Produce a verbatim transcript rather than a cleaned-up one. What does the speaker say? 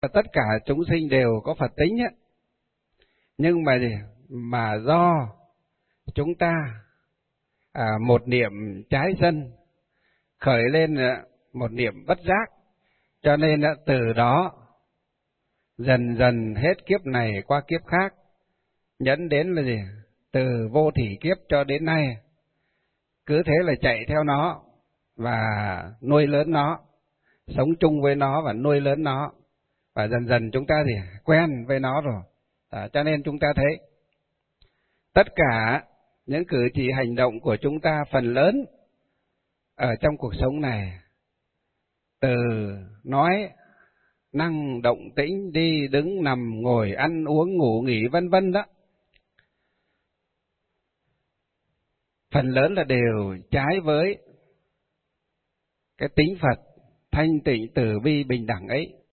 Tất cả chúng sinh đều có Phật tính ấy. Nhưng mà gì? Mà do chúng ta à, một niệm trái sân khởi lên một niệm bất giác, cho nên từ đó dần dần hết kiếp này qua kiếp khác, nhẫn đến là gì? Từ vô thỉ kiếp cho đến nay, cứ thế là chạy theo nó và nuôi lớn nó, sống chung với nó và nuôi lớn nó, và dần dần chúng ta thì quen với nó rồi. À, cho nên chúng ta thấy tất cả những cử chỉ hành động của chúng ta phần lớn ở trong cuộc sống này, từ nói, năng, động tĩnh, đi, đứng, nằm, ngồi, ăn, uống, ngủ, nghỉ, vân vân đó, phần lớn là đều trái với cái tính Phật thanh tịnh từ bi bình đẳng ấy.